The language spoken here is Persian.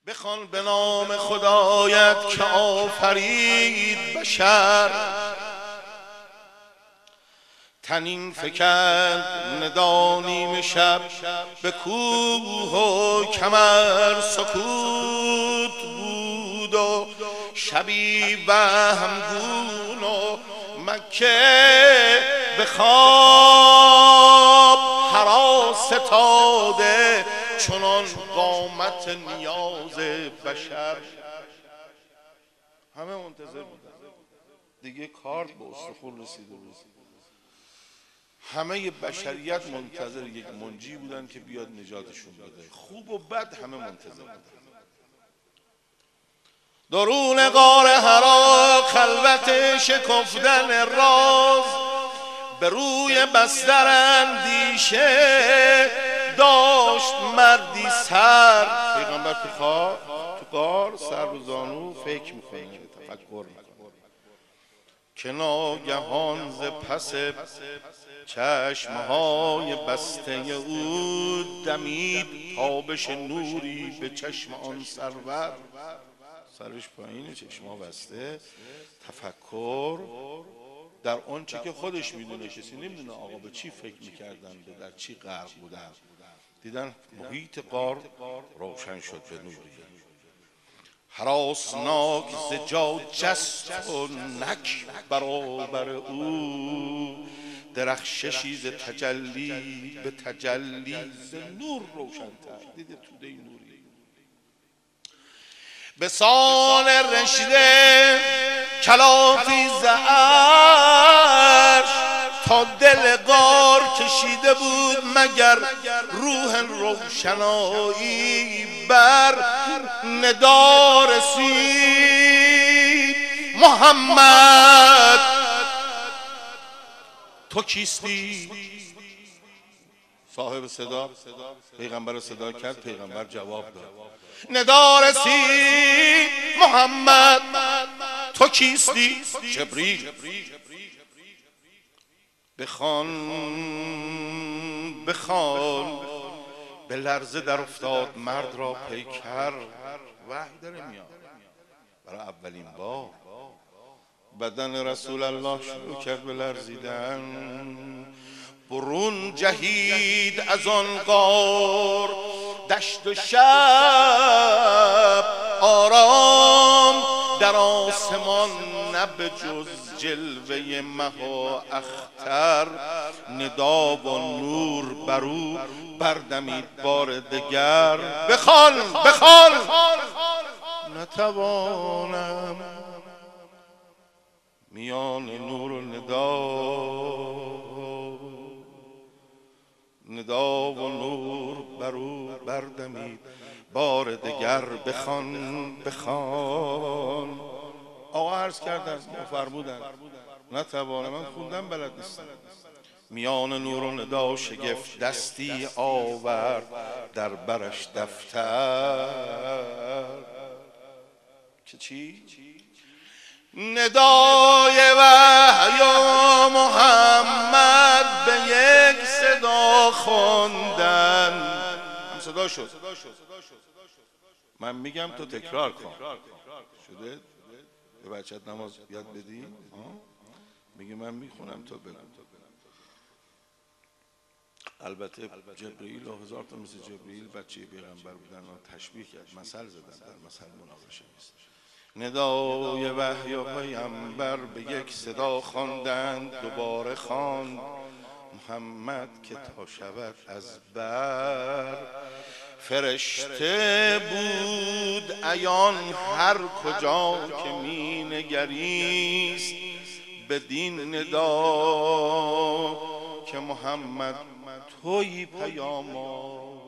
بخوان به نام خدایت که آفرید بشر، تنین فکند ندا نیمه شب، به کوه و کمر سکوت بود و شبی وهمگون و مکه به خواب هراس ستاده، چنان قامت نیاز بشر. همه منتظر بودن دیگه، کارت به استخون رسیده بود. همه بشریت منتظر یک منجی بودن که بیاد نجاتشون بده، خوب و بد همه منتظر بودن. درون غار حرا خلوت شکفتن راز، به روی بستر اندیشه داشت مردی سر. پیغمبر تو غار سر و زانو فکر میکنه، تفکر میکنه که ناگهان ز پس چشمهای بسته او دمید تابش نوری به چشم آن سرور. سرش پایینه، چشمها بسته، تفکر در آن چه که خودش میدونه. کسی نمیدونه آقا به چی فکر میکردن، در چی غرق بودن. دیدن محیط غار روشن شد به نوری، هراسناک زجا جست و نک برابر او، درخششی ز تجلی به تجلی ز نور روشن‌تر. دیده توده نوری به سان رشته کلافی زعرش، تا دل غار کشیده بود مگر روح روشنایی. بر ندا رسید محمد تو کیستی؟ صاحب صدا پیغمبر صدا کرد، پیغمبر جواب داد. ندا رسید محمد تو کیستی؟ جبریل. بخوان به لرزه در افتاد مرد را پیکر. وحی داره میاد برای اولین بار. بدن رسول الله شروع کرد به لرزیدن. برون جهید از آن غار دشت و شب، آرام در آسمان نه به جز جلوه مه و اختر. ندا و نور برو بردمید بار دگر. بخوان نتوانم میان نور و ندا و نور برو بردمید بار دگر. بخوان آقا عرض کردن فرمودن نتوانم، من خوندم بلد نیستم. میان نور و ندا شگفت دستی آورد در برش دفتر. که چی؟ ندای وحی محمد به یک صدا خوندن. هم صدا شد. من میگم تو تکرار کن. شده؟ به بچت نماز یاد بدی؟ میگه من میخونم تو بگو. البته جبرئیل و هزار تا مثل جبرئیل بچه پیغمبر بودن و تشبیه کرد، مثل زدن، در مثل مناقشه نیست. ندای وحی و پیامبر به یک صدا خواندند. دوباره خواند محمد که تا شود از بر. فرشته بود عیان هر کجا که می نگریست، بدین ندا که محمد تویی پیام